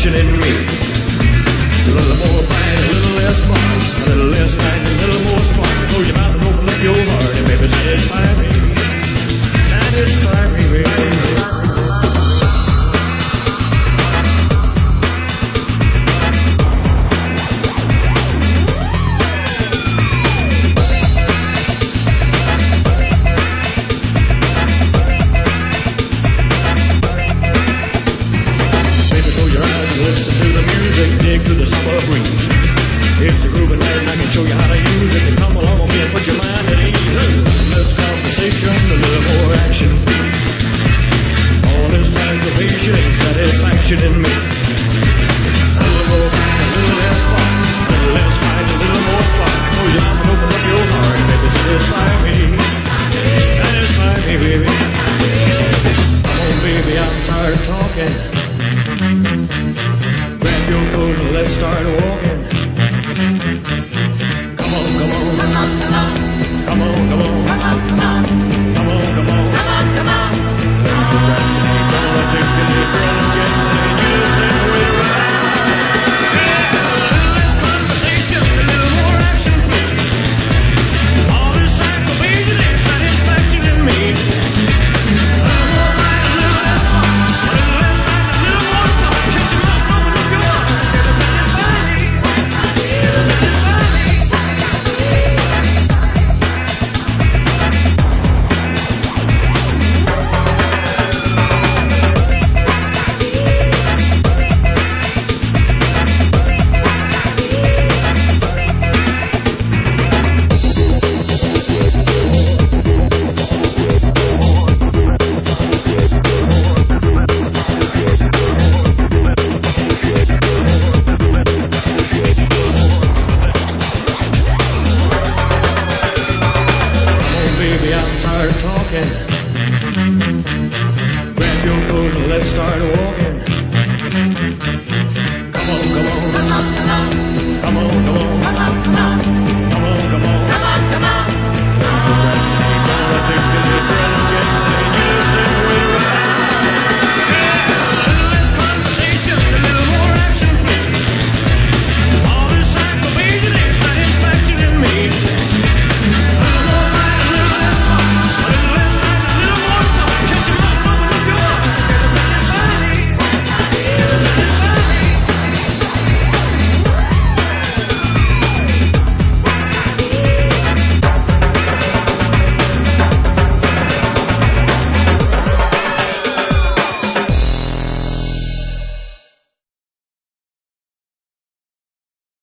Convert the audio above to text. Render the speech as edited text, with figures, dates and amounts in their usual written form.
satisfaction in me. A little more bite, a little less bark, a little less bite, a little more spark. Close your mouth and open up your heart and baby satisfy me. Satisfy me, baby. Listen to the music, dig to the summer breeze. It's a groovy night and I can show you how to use it. And come along with me and put your mind at ease. Less conversation, a little more action. All this aggravation and satisfaction in me. A little more back, a little less spark, a little less fight, a little more spark. Close your mouth and open up your heart and baby satisfy me. Satisfy me, baby. Come on, baby, I'm tired of talking. Grab your coat and let's start walking. Come on, come on. Come on, come on. Come on, come on. Come on, come on. Come on, come on. Come on, come on. Don't procrastinate, don't articulate, girl, let's get ready. You just say the way to ride. Yeah, a little less conversation, a little more action. All this aggravation and satisfaction in me. A little more fight, a little less fun. A little less fight, a little more fun. Shut your mouth, open up your heart. Baby, satisfy me. Satisfy me. Baby, I'm tired of talking. Grab your coat and let's start walking.